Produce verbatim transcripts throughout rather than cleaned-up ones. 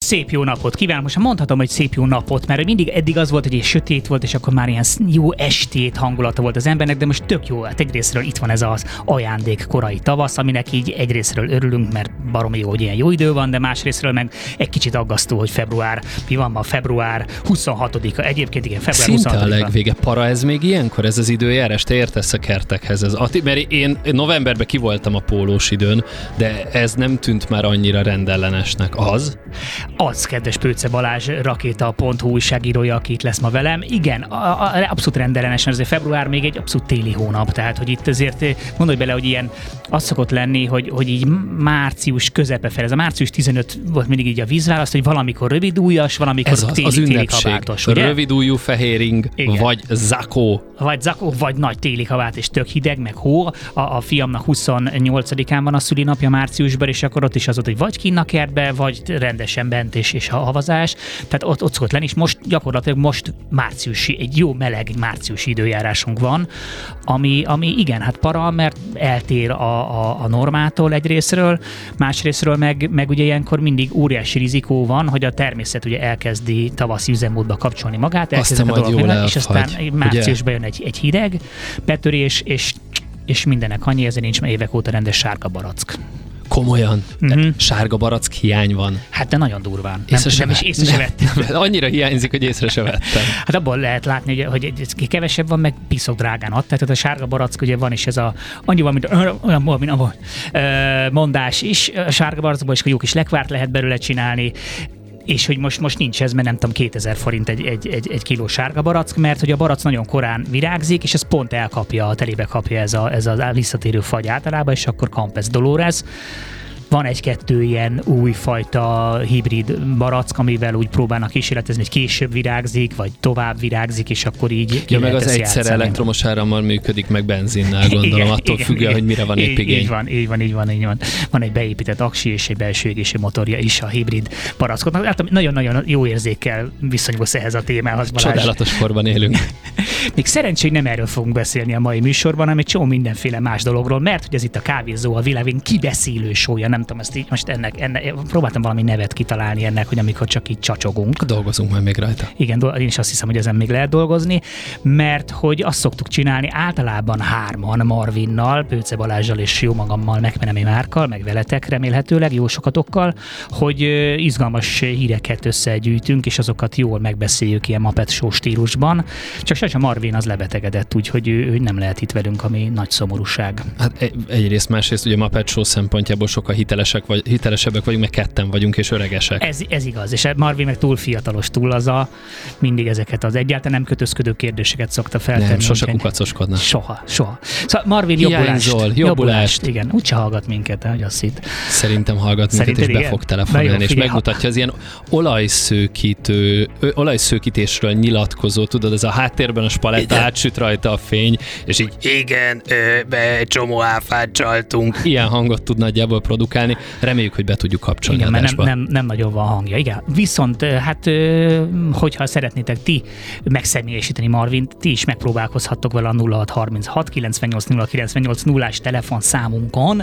szép jó napot kívánok. Most mondhatom, hogy szép jó napot, mert mindig eddig az volt, hogy egy sötét volt, és akkor már ilyen jó estét hangulata volt az embernek, de most tök jó. Hát egyrészről itt van ez az ajándék korai tavasz, aminek így egyrészről örülünk, mert baromi jó, hogy ilyen jó idő van, de másrészről meg egy kicsit aggasztó, hogy február, mi van ma, február huszonhatodika. Egyébként igen, február Szinte huszonhatodika. a legvége. Para ez még ilyenkor, ez az időjárás? Te értesz a kertekhez? Ez, mert én novemberben ki voltam a pólós időn, de ez nem tűnt már annyira rendellenesnek. Az? Az, kedves Pőce Balázs, rakéta pont hu újságírója, aki itt lesz ma velem. Igen, a, a, abszolút rendellenesen, azért február még egy abszolút téli hónap, tehát hogy itt azért gondolj bele, hogy ilyen az szokott lenni, hogy, hogy így március közepe fel, ez a március tizenötödike volt mindig így a vízválaszt, hogy valamikor rövidújas, valamikor ez az, téli, az téli kabátos. Ugye? Rövidújú fehéring, igen. Vagy zakó. Vagy zakó, vagy nagy téli kabát, és tök hideg, meg hó. A, a fiamnak huszonnyolcadikán van a szülinapja márciusban, és akkor ott is az ott, hogy vagy kinn a kertbe, vagy rendesen bent és, és havazás. Tehát ott, ott szokott lenni, és most gyakorlatilag most márciusi, egy jó meleg márciusi időjárásunk van, ami, ami igen, hát para, mert eltér a, a, a normától egyrészről, másrészről meg, meg ugye ilyenkor mindig óriási rizikó van, hogy a természet ugye elkezdi tavaszi üzemmódba kapcsolni magát, elkezdi a dolgok, és aztán márciusban jön egy, egy hideg betörés, és, és mindenek annyi, ezért nincs már évek óta rendes sárga barack. Komolyan? Uh-huh. Sárga barack hiány van. Hát de nagyon durván. Nem, észre nem is észre se vettem. Annyira hiányzik, hogy észre se vettem. Hát abból lehet látni, hogy, hogy kevesebb van, meg piszok drágán ad. Tehát a sárga barack ugye van is ez a annyival, mint olyan mint a mondás is. A sárga barackból is, hogy jó kis lekvárt lehet belőle csinálni. És hogy most, most nincs ez, mert nem tudom, kétezer forint egy, egy, egy, egy kiló sárga barack, mert hogy a barack nagyon korán virágzik, és ez pont elkapja, a telébe kapja ez a, ez a visszatérő fagy általában, és akkor Campes Dolores. Van egy-kettő ilyen újfajta hibrid barack, amivel úgy próbálnak kísérletezni, hogy később virágzik, vagy tovább virágzik, és akkor így ja, meg az egyszer játszani. Elektromos árammal működik, meg benzinnel, gondolom, igen, attól igen, függően, hogy mire van épp igény. Így van, így van, így van, így van. Van egy beépített aksi és egy belső égési motorja is a hibrid barackoknak. Hát nagyon-nagyon jó érzékkel viszonyulsz ehhez a témához, Balázs. Csodálatos korban élünk. Még szerencsé, hogy nem erről fogunk beszélni a mai műsorban, hanem egy csomó mindenféle más dologról, mert hogy ez itt a Kávézó, a világén kibeszélő sója, nem tudom, ezt így most ennek, ennek, próbáltam valami nevet kitalálni ennek, hogy amikor csak így csacsogunk. Dolgozunk majd még rajta. Igen, én is azt hiszem, hogy ezen még lehet dolgozni, mert hogy azt szoktuk csinálni általában hárman Marvinnal, Pőce Balázsral és jó magammal, Megmenemi Márkkal, meg veletek remélhetőleg, jó sokatokkal, hogy izgalmas híreket összegyűjtünk, és azokat jól megbeszéljük ilyen Muppet Show stílusban. Csak sajnos a Marvin az lebetegedett, úgyhogy ő, ő nem lehet itt velünk, ami nagy szomorúság. Hát egyrészt, másrészt ugye Muppet Show szempontjából sokkal hitelesek vagy, hitelesebbek vagyunk, meg ketten vagyunk, és öregesek. Ez, ez igaz, és Marvin meg túl fiatalos, túl az a mindig ezeket az egyáltalán nem kötözködő kérdéseket szokta feltenni. Nem, sose kukacoskodna. Soha, soha. Szóval Marvin jobbulást. Jobbulást. jobbulást. Igen, úgyse hallgat minket, hogy azt hitt. Szerintem hallgat minket, és be fog telefonálni, és megmutatja az ilyen olajszőkítő, olajszőkítésről nyilatkozó, tudod, ez a háttérben a spaletta, átsüt rajta a fény, és így igen, ö, be egy csomó áfát csaltunk. Ilyen hangot tud nagyjából produkálni. Reméljük, hogy be tudjuk kapcsolni igen, adásba. Nem, nem, nem nagyon van hangja. Igen. Viszont hát, hogyha szeretnétek ti megszemélyesíteni Marvint, ti is megpróbálkozhattok vele a nulla hat harminchat kilencvennyolc nulla kilencvennyolc nullás telefonszámunkon.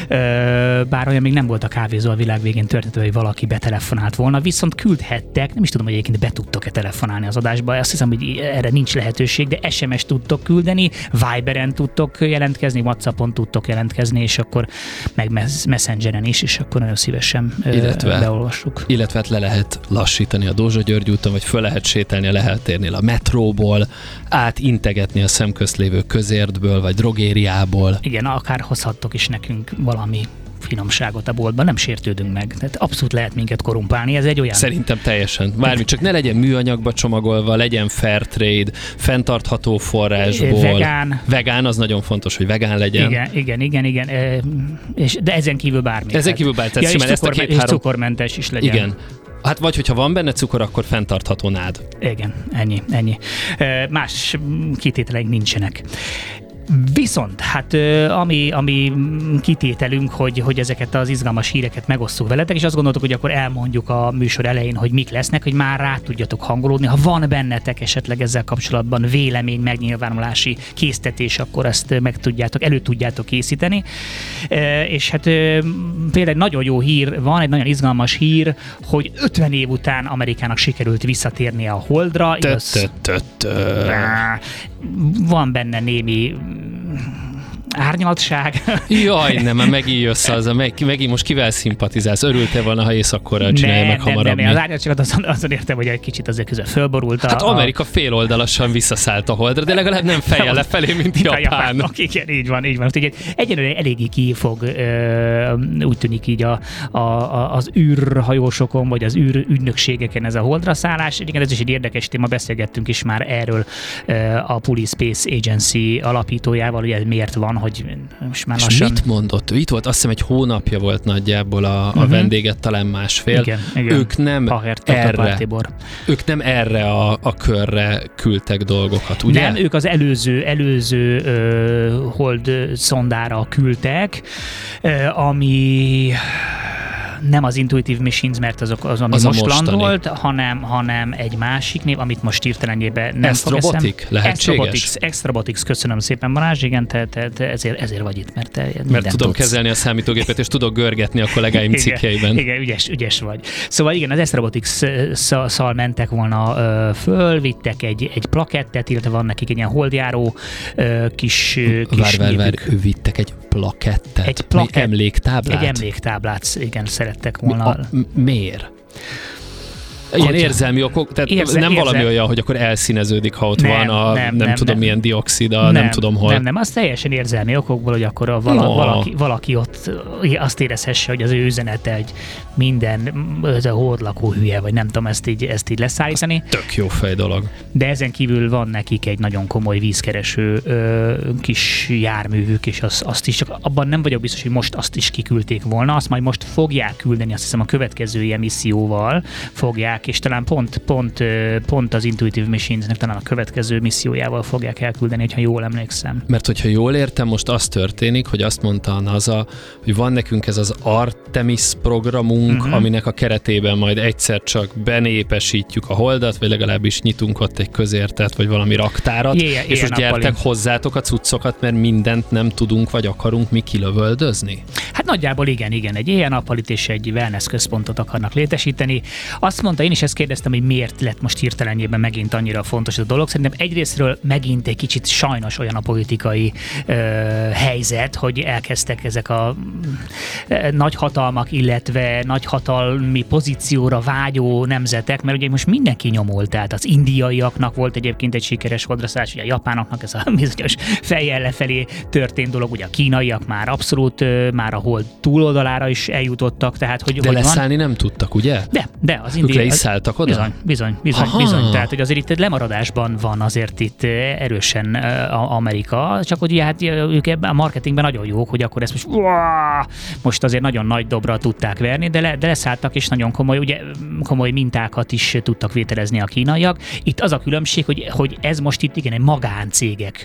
Bár olyan még nem volt a Kávézó a világ végén történető, hogy valaki betelefonált volna, viszont küldhettek, nem is tudom, hogy egyébként be tudtok-e telefonálni az adásba, azt hiszem, hogy erre nincs lehetőség, de es em es tudtok küldeni, Viberen tudtok jelentkezni, WhatsAppon tudtok jelentkezni, és akkor meg Messengeren is, és akkor nagyon szívesen illetve, beolvassuk. Illetve hát le lehet lassítani a Dózsa György úton, vagy föl lehet sétálni a Lehel térnél a metróból, átintegetni a szemközt lévő közértből, vagy drogériából. Igen, akár hozhattok is nekünk valami finomságot a boltban, nem sértődünk meg. Tehát abszolút lehet minket korumpálni, ez egy olyan... Szerintem teljesen. Bármi, csak ne legyen műanyagba csomagolva, legyen fair trade, fenntartható forrásból. Vegán. Vegán, az nagyon fontos, hogy vegán legyen. Igen, igen, igen, igen. E, és, de ezen kívül bármi. Ezen kívül bármi. Ja, és, cukor, és cukormentes is legyen. Igen. Hát vagy, hogyha van benne cukor, akkor fenntartható nád. Igen, ennyi, ennyi. E, más kitételeink nincsenek. Viszont, hát ami, ami kitételünk, hogy, hogy ezeket az izgalmas híreket megosszuk veletek, és azt gondoltuk, hogy akkor elmondjuk a műsor elején, hogy mik lesznek, hogy már rá tudjatok hangolódni. Ha van bennetek esetleg ezzel kapcsolatban vélemény, megnyilvánulási késztetés, akkor ezt meg tudjátok, elő tudjátok készíteni. És hát például egy nagyon jó hír van, egy nagyon izgalmas hír, hogy ötven év után Amerikának sikerült visszatérnie a Holdra. Van benne némi árnyaltság. Jaj, nem, mert megint jössz az, meg, megint most kivel szimpatizálsz? Örültél volna, ha éjszakkorral csinálja meg hamarabb? Nem, nem, nem, az árnyaltságot azon, azon értem, hogy egy kicsit azért közben fölborult. Hát a, Amerika féloldalasan visszaszállt a Holdra, de legalább nem fejjel lefelé, mint Japán. A Japánok, igen, így van, így van. Úgyhogy egyelőre eléggé kifog, úgy tűnik így a, a, a, az űrhajósokon, vagy az űrügynökségeken ez a Holdra szállás. Igen, ez is egy érdekes téma, beszélgettünk is már erről a Police Space Agency alapítójával, hogy ez miért van, hogy most már lassan... És mit mondott? Itt volt, azt hiszem egy hónapja volt nagyjából a, uh-huh. a vendéget, talán másfél. Igen, igen. Ők nem Pahert, erre, ők nem erre a, a körre küldtek dolgokat, ugye? Nem, ők az előző, előző uh, hold szondára küldtek, uh, ami... nem az Intuitive Machines, mert azok az, ami az most landolt, hanem, hanem egy másik név, amit most hirtelenjében nem fog eszem. Astrobotic? Lehetséges? Astrobotics, köszönöm szépen, Balázs, igen, te, te, te ezért, ezért vagy itt, mert te Mert tudom tudsz. kezelni a számítógépet, és tudok görgetni a kollégáim cikkeiben. Igen, igen, ügyes, ügyes vagy. Szóval igen, az Astrobotics-szal mentek volna ö, föl, vittek egy, egy plakettet, illetve van nekik egy ilyen holdjáró ö, kis, kis Vár, vár, vár, vittek egy plakettet? Egy plakett, egy emléktáblát? Egy emléktáblát, igen, szerettek volna. A, miért? Ilyen érzelmi okok, tehát érzel, nem valami érzel... olyan, hogy akkor elszíneződik, ha ott nem, van a nem, nem, nem tudom nem. milyen dioxida, nem, nem tudom hol. Nem, nem, az teljesen érzelmi okokból, hogy akkor a vala, no. valaki, valaki ott azt érezhesse, hogy az ő üzenete, hogy minden, ez a holdlakó hülye, vagy nem tudom ezt így, ezt így leszállítani. Az tök jó fej dolog. De ezen kívül van nekik egy nagyon komoly vízkereső ö, kis járművük, és az, azt is, csak abban nem vagyok biztos, hogy most azt is kiküldték volna, azt majd most fogják küldeni, azt hiszem a következő ilyen misszióval fogják, és talán pont, pont, pont az Intuitive Machines-nek talán a következő missziójával fogják elküldeni, hogyha jól emlékszem. Mert hogyha jól értem, most az történik, hogy azt mondta a NASA, hogy van nekünk ez az Artemis programunk, uh-huh. aminek a keretében majd egyszer csak benépesítjük a Holdat, vagy legalábbis nyitunk ott egy közértet, vagy valami raktárat, Éjjel, és most gyertek hozzátok a cuccokat, mert mindent nem tudunk, vagy akarunk mi kilövöldözni? Hát nagyjából igen, igen. Egy éjjel-nappalit és egy wellness központot akarnak létesíteni. Azt mondta, én is ezt kérdeztem, hogy miért lett most hirtelenjében megint annyira fontos a dolog. Szerintem egyrésztről megint egy kicsit sajnos olyan a politikai ö, helyzet, hogy elkezdtek ezek a ö, nagyhatalmak, illetve nagyhatalmi pozícióra vágyó nemzetek, mert ugye most mindenki nyomult, tehát az indiaiaknak volt egyébként egy sikeres holdraszállás, ugye a japánoknak ez a bizonyos fejjel lefelé történt dolog, ugye a kínaiak már abszolút ö, már a hold túloldalára is eljutottak, tehát hogy... De hogy leszállni van, nem tudtak, ugye? De, de az indiai... Szálltak oda? Bizony, bizony, bizony, bizony. Tehát, hogy azért itt lemaradásban van azért itt erősen Amerika, csak hogy hát ők ebben a marketingben nagyon jók, hogy akkor ezt most uá, most azért nagyon nagy dobra tudták verni, de, le, de leszálltak, és nagyon komoly, ugye, komoly mintákat is tudtak vételezni a kínaiak. Itt az a különbség, hogy, hogy ez most itt igen, egy magáncégek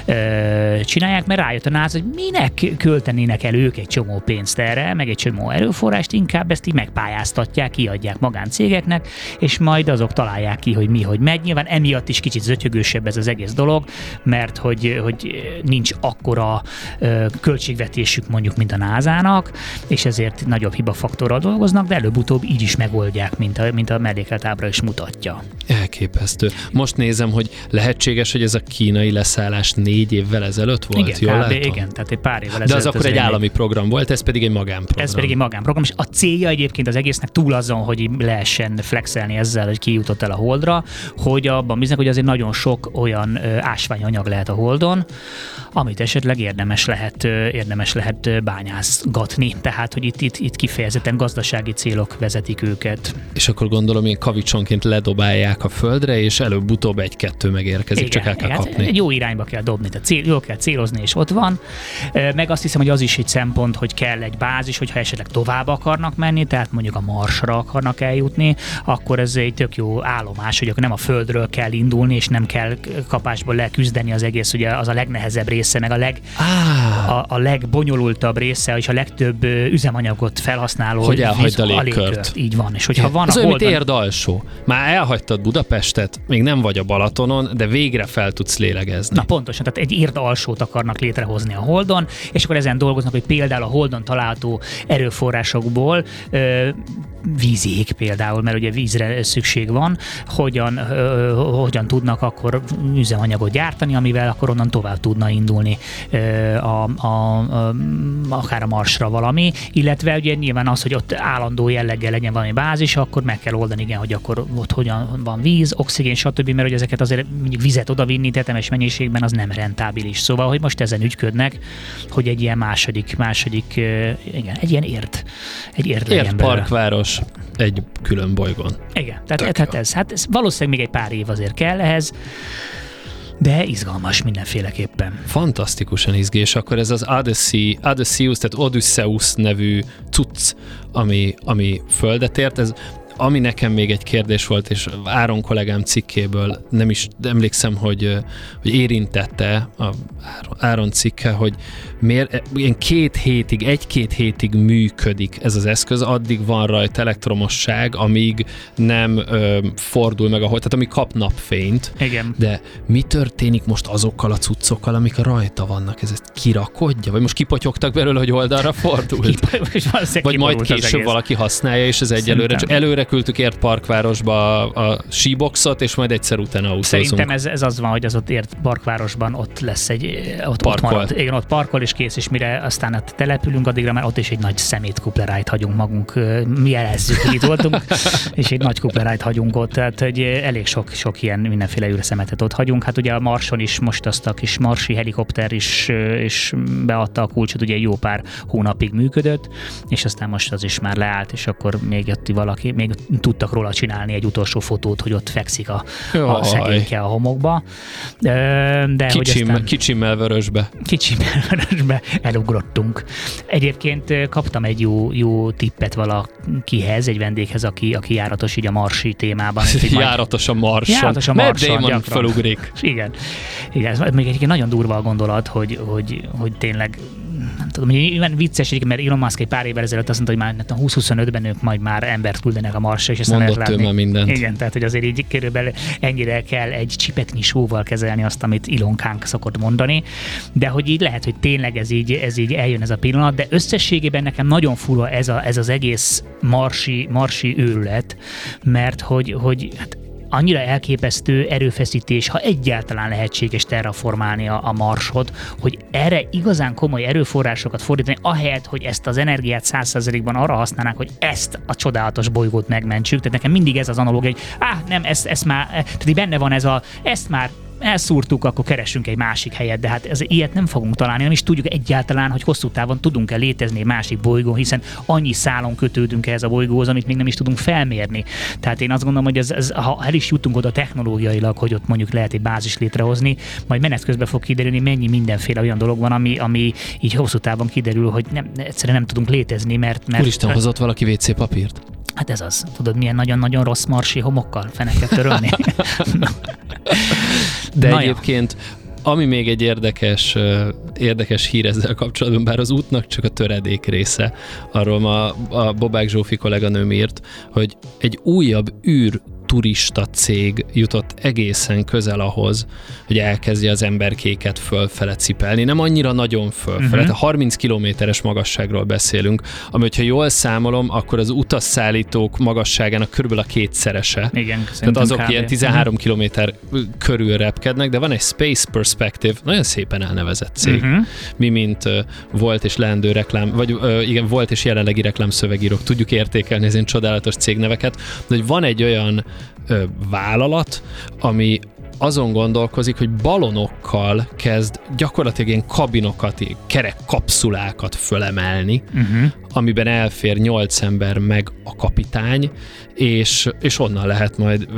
ö, csinálják, mert rájött a NASA, hogy minek költenének el ők egy csomó pénzt erre, meg egy csomó erőforrást, inkább ezt így megpályáztatják, kiadják magáncégeknek, és majd azok találják ki, hogy mi, hogy megy. Nyilván emiatt is kicsit zötyögősebb ez az egész dolog, mert hogy, hogy nincs akkora ö, költségvetésük mondjuk, mint a nászának, és ezért nagyobb hibafaktorral dolgoznak, de előbb-utóbb így is megoldják, mint a, mint a mellékelt ábra is mutatja. Elképesztő. Most nézem, hogy lehetséges, hogy ez a kínai leszállás négy évvel ezelőtt volt, igen, jól kb, látom? Igen, tehát egy pár évvel ezelőtt. De az akkor egy állami program volt, ez pedig egy magánprogram. Ez pedig egy magánprogram, és a célja egyébként az egésznek túl azon, hogy lehessen flexelni ezzel, hogy ki jutott el a Holdra, hogy abban bíznak, hogy azért nagyon sok olyan ö, ásványanyag lehet a Holdon, amit esetleg érdemes lehet, ö, érdemes lehet bányászgatni. Tehát, hogy itt, itt, itt kifejezetten gazdasági célok vezetik őket. És akkor gondolom, ilyen kavicsonként ledobálják a földre, és előbb-utóbb egy-kettő megérkezik, igen, csak el kell igen, kapni. Jó irányba kell dobni, tehát cél, jól kell célozni, és ott van. Meg azt hiszem, hogy az is egy szempont, hogy kell egy bázis, hogyha esetleg tovább akarnak menni, tehát mondjuk a Marsra akarnak eljutni, akkor ez egy tök jó állomás, hogy akkor nem a Földről kell indulni, és nem kell kapásból leküzdeni az egész, ugye az a legnehezebb része, meg a, leg, ah. a, a legbonyolultabb része, és a legtöbb üzemanyagot felhasználó. Hogy elhagyd a légkört. Így van. És hogyha van az a olyan, Holdon... mint érd alsó. Már elhagytad Budapestet, még nem vagy a Balatonon, de végre fel tudsz lélegezni. Na pontosan, tehát egy érd alsót akarnak létrehozni a Holdon, és akkor ezen dolgoznak, hogy például a Holdon található erőforrásokból ö, vízjég például, mert ugye vízre szükség van, hogyan, ö, hogyan tudnak akkor üzemanyagot gyártani, amivel akkor onnan tovább tudna indulni ö, a, a, a, akár a Marsra valami, illetve ugye nyilván az, hogy ott állandó jelleggel legyen valami bázis, akkor meg kell oldani, igen, hogy akkor ott hogyan van víz, oxigén, stb., mert hogy ezeket azért mondjuk vizet odavinni tetemes mennyiségben az nem rentábilis. Szóval, hogy most ezen ügyködnek, hogy egy ilyen második, második, igen, egy ilyen érd, egy érd legyen belőle. Parkváros egy külön bolygón. Igen, tehát, tehát ez, hát ez valószínűleg még egy pár év azért kell ehhez, de izgalmas mindenféleképpen. Fantasztikusan izgi, és akkor ez az Odyssey, Odysseus, tehát Odysseus nevű cucc, ami, ami földet ért, ez ami nekem még egy kérdés volt, és Áron kollégám cikkéből nem is emlékszem, hogy, hogy érintette a Áron cikke, hogy miért ilyen két hétig, egy-két hétig működik ez az eszköz, addig van rajta elektromosság, amíg nem ö, fordul meg a hold, tehát amíg kap napfényt. Igen. De mi történik most azokkal a cuccokkal, amik rajta vannak? Ez ezt kirakodja? Vagy most kipotyogtak belőle, hogy oldalra fordult? Vagy majd később valaki használja, és ez egyelőre csak előre küldtük Érd Parkvárosba a, a She-boxot, és majd egyszer utána autózunk. Szerintem ez, ez az van, hogy az ott Érd Parkvárosban ott lesz egy... Ott, ott marad. Igen, ott parkol és kész, és mire aztán ott települünk, addigra már ott is egy nagy szemétkuplerájt hagyunk magunk. Mi jelezzük, hogy itt voltunk, és egy nagy kuplerájt hagyunk ott. Tehát hogy elég sok, sok ilyen mindenféle űrszemetet ott hagyunk. Hát ugye a Marson is most azt a kis marsi helikopter is, is beadta a kulcsot, ugye jó pár hónapig működött, és aztán most az is már leállt, és akkor még jött valaki, még tudtak róla csinálni egy utolsó fotót, hogy ott fekszik a, a szegényke a homokba. De Kicsim, aztán, kicsimmel vörösbe. Kicsimmel vörösbe elugrottunk. Egyébként kaptam egy jó, jó tippet valakihez, egy vendéghez, aki, aki járatos így a marsi témában. Járatos a Marson. Járatos a Marson. Matt Damon felugrik. Igen. Igen, ez még egyébként nagyon durva a gondolat, hogy, hogy, hogy tényleg nem tudom, hogy vicces, mert Elon Musk egy pár évvel ezelőtt azt mondta, hogy már húsz-huszonötben ők majd már embert küldenek a Marsra, és aztán mondott ő már mindent. Igen, tehát hogy azért így körülbelül ennyire kell egy csipetnyi sóval kezelni azt, amit Ilonkánk szokott mondani, de hogy így lehet, hogy tényleg ez így, ez így eljön ez a pillanat, de összességében nekem nagyon fura ez, a, ez az egész marsi, marsi őrület, mert hogy, hogy hát annyira elképesztő erőfeszítés, ha egyáltalán lehetséges terraformálni a, a Marsot, hogy erre igazán komoly erőforrásokat fordítani, ahelyett, hogy ezt az energiát száz százalékban arra használnák, hogy ezt a csodálatos bolygót megmentsük. Tehát nekem mindig ez az analógia, hogy áh, nem, ezt, ezt már, tehát benne van ez a, ezt már elszúrtuk, akkor keressünk egy másik helyet, de hát ez, ilyet nem fogunk találni, nem is tudjuk egyáltalán, hogy hosszú távon tudunk-e létezni egy másik bolygón, hiszen annyi szálon kötődünk ehhez a bolygóhoz, amit még nem is tudunk felmérni. Tehát én azt gondolom, hogy ez, ez, ha el is jutunk oda technológiailag, hogy ott mondjuk lehet egy bázis létrehozni, majd menet közben fog kiderülni, mennyi mindenféle olyan dolog van, ami, ami így hosszú távon kiderül, hogy nem, egyszerűen nem tudunk létezni, mert... mert Úristen, hozott valaki vé cé papírt? Hát ez az. Tudod, milyen nagyon-nagyon rossz marsi homokkal feneket törölni? De Na egyébként, ja. ami még egy érdekes, érdekes hír ezzel kapcsolatban, bár az útnak csak a töredék része, arról ma a Bobák Zsófi kolléganőm írt, hogy egy újabb űr turista cég jutott egészen közel ahhoz, hogy elkezdje az emberkéket fölfele cipelni. Nem annyira nagyon fölfele, uh-huh. harminc kilométeres magasságról beszélünk, ami, hogyha jól számolom, akkor az utasszállítók magasságának körülbelül a kétszerese. Igen, tehát azok kb. Ilyen tizenhárom uh-huh. kilométer körül repkednek, de van egy Space Perspective, nagyon szépen elnevezett cég. Uh-huh. Mi, mint uh, volt és leendő reklám, vagy uh, igen, volt és jelenlegi reklámszövegírók tudjuk értékelni az ilyen csodálatos cégneveket, de hogy van egy olyan ö, vállalat, ami azon gondolkozik, hogy balonokkal kezd gyakorlatilag ilyen kabinokat, ilyen kerek kapszulákat fölemelni, uh-huh. amiben elfér nyolc ember meg a kapitány, és, és onnan lehet majd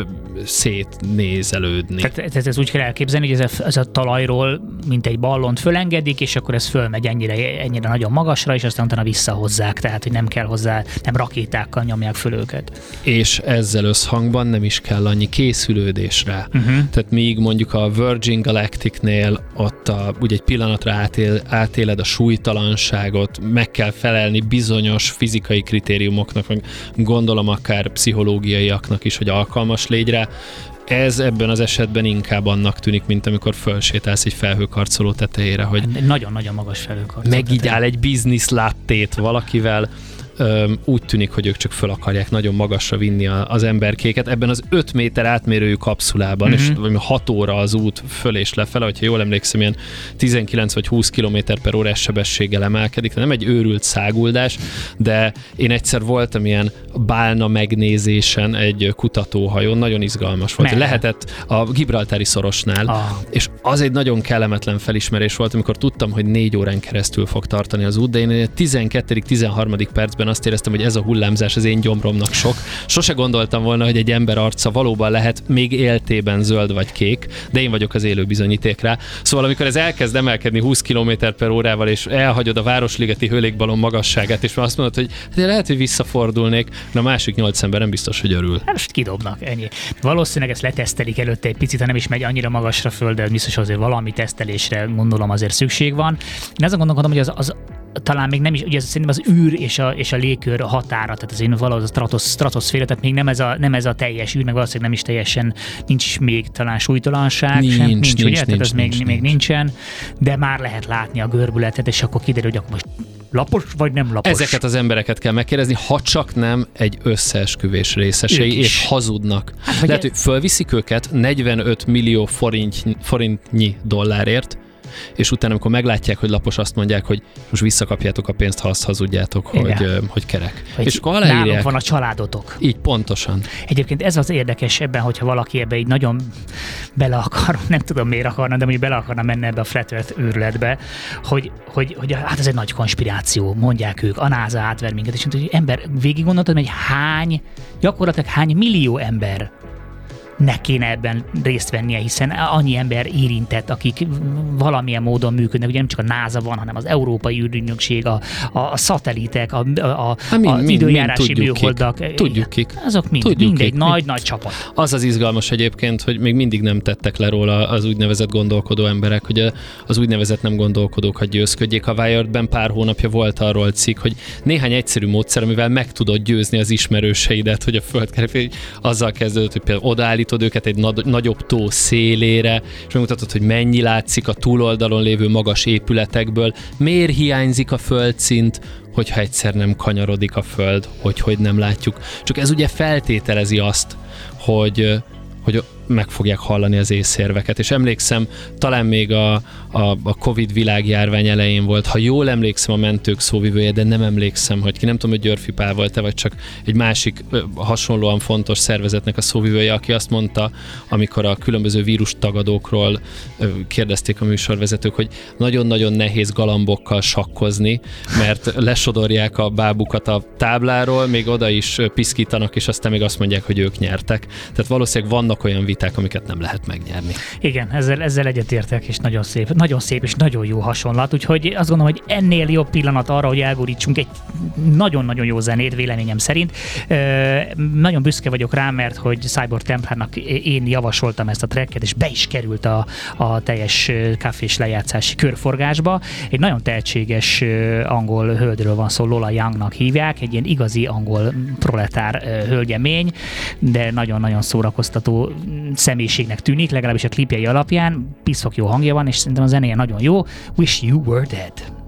szétnézelődni. Tehát ez, ez úgy kell elképzelni, hogy ez a, ez a talajról mint egy ballont fölengedik, és akkor ez fölmegy ennyire, ennyire nagyon magasra, és aztán utána visszahozzák, tehát hogy nem kell hozzá, nem rakétákkal nyomják föl őket. És ezzel összhangban nem is kell annyi készülődés rá. Uh-huh. Tehát míg mondjuk a Virgin Galacticnél ott a, ugye egy pillanatra átél, átéled a súlytalanságot, meg kell felelni bizonyos fizikai kritériumoknak, gondolom akár pszichológiaiaknak is, hogy alkalmas légy rá. Ez ebben az esetben inkább annak tűnik, mint amikor fölsétálsz egy felhőkarcoló tetejére, hogy nagyon-nagyon magas felhőkarcoló. Megigyál egy business lattét valakivel, Öm, úgy tűnik, hogy ők csak föl akarják nagyon magasra vinni a, az emberkéket ebben az öt méter átmérőjű kapszulában, mm-hmm. és vagy hat óra az út föl és lefele, hogyha jól emlékszem, ilyen tizenkilenc vagy húsz kilométer per órás sebességgel emelkedik, nem egy őrült száguldás, de én egyszer voltam ilyen bálna megnézésen egy kutatóhajón, nagyon izgalmas volt. Merre? Lehetett a Gibraltári szorosnál, ah. és az egy nagyon kellemetlen felismerés volt, amikor tudtam, hogy négy órán keresztül fog tartani az út, de én tizenkettedik-tizenharmadik percben azt éreztem, hogy ez a hullámzás az én gyomromnak sok. Sose gondoltam volna, hogy egy ember arca valóban lehet még éltében zöld vagy kék, de én vagyok az élő bizonyíték rá. Szóval amikor ez elkezd emelkedni húsz kilométer per órával, és elhagyod a Városligeti hőlékballon magasságát, és azt mondod, hogy hát lehet, hogy visszafordulnék, de a másik nyolc ember nem biztos, hogy örül. Hát most kidobnak, ennyi. Valószínűleg ezt letesztelik előtte egy picit, ha nem is megy annyira magasra föl, de biztos azért valami tesztelésre gondolom azért szükség van. Én azon gondolkodom, hogy az, az talán még nem is, ugye szerintem az űr és a, és a légkör határa, tehát az én valahogy a stratosz, stratoszféra, tehát még nem ez, a, nem ez a teljes űr, meg valószínűleg nem is teljesen, nincs is még talán súlytalanság, nincs, sem, nincs, nincs, ugye? Nincs, tehát ez nincs, még, nincs. még nincsen, de már lehet látni a görbületet, és akkor kiderül, hogy akkor most lapos vagy nem lapos. Ezeket az embereket kell megkérdezni, ha csak nem egy összeesküvés részesei, és hazudnak. Hát, lehet, hogy fölviszik őket negyvenöt millió forint, forintnyi dollárért, és utána, amikor meglátják, hogy lapos, azt mondják, hogy most visszakapjátok a pénzt, ha azt hazudjátok, hogy, hogy kerek. Hogy és akkor aláírják. Nálunk van a családotok. Így, pontosan. Egyébként ez az érdekes ebben, hogyha valaki ebbe így nagyon bele akar, nem tudom miért akarna, de mondjuk bele akarna menni ebbe a Flat Earth őrületbe, hogy, hogy, hogy hát ez egy nagy konspiráció, mondják ők, a NASA átver minket, és hogy ember, végig gondoltad, hogy hány, gyakorlatilag hány millió ember ne kéne ebben részt vennie, hiszen annyi ember érintett, akik valamilyen módon működnek, ugye nem csak a NASA van, hanem az Európai űrügynökség, a, a, a szatelitek, a, a, hát mind, az mind, időjárási mind műholdak. Tudjuk kik. Azok mind, tudjuk mind egy kik. nagy-nagy csapat. Az az izgalmas egyébként, hogy még mindig nem tettek le róla az úgynevezett gondolkodó emberek, hogy az úgynevezett nem gondolkodókat győzködjék. A Wired-ben pár hónapja volt arról cikk, hogy néhány egyszerű módszer, amivel meg tudod győzni az ismerőseidet, hogy a földkerekű, azzal kezdődött, hogy például odaállít őket egy nad- nagyobb tó szélére, és megmutatod, hogy mennyi látszik a túloldalon lévő magas épületekből, miért hiányzik a földszint, hogyha egyszer nem kanyarodik a föld, hogy hogy nem látjuk. Csak ez ugye feltételezi azt, hogy, hogy meg fogják hallani az észérveket. És emlékszem, talán még a, a, a Covid világjárvány elején volt, ha jól emlékszem, a mentők szóvivője, de nem emlékszem, hogy ki, nem tudom, hogy Györfi Pál volt-e, vagy csak egy másik hasonlóan fontos szervezetnek a szóvivője, aki azt mondta, amikor a különböző vírustagadókról kérdezték a műsorvezetők, hogy nagyon-nagyon nehéz galambokkal sakkozni, mert lesodorják a bábukat a tábláról, még oda is piszkítanak, és aztán még azt mondják, hogy ők nyertek. Tehát valószínűleg vannak olyan viták, amiket nem lehet megnyerni. Igen, ezzel, ezzel egyetértek, és nagyon szép, nagyon szép és nagyon jó hasonlat, úgyhogy azt gondolom, hogy ennél jobb pillanat arra, hogy elgurítsunk egy nagyon-nagyon jó zenét, véleményem szerint. E, nagyon büszke vagyok rá, mert hogy Cyborg Templárnak én javasoltam ezt a tracket, és be is került a, a teljes kafés lejátszási körforgásba. Egy nagyon tehetséges angol hölgyről van szó, Lola Youngnak hívják, egy ilyen igazi angol proletár hölgyemény, de nagyon-nagyon szórakoztató személyiségnek tűnik, legalábbis a klipjei alapján, piszok jó hangja van, és szerintem a zenéje nagyon jó. Wish You Were Dead.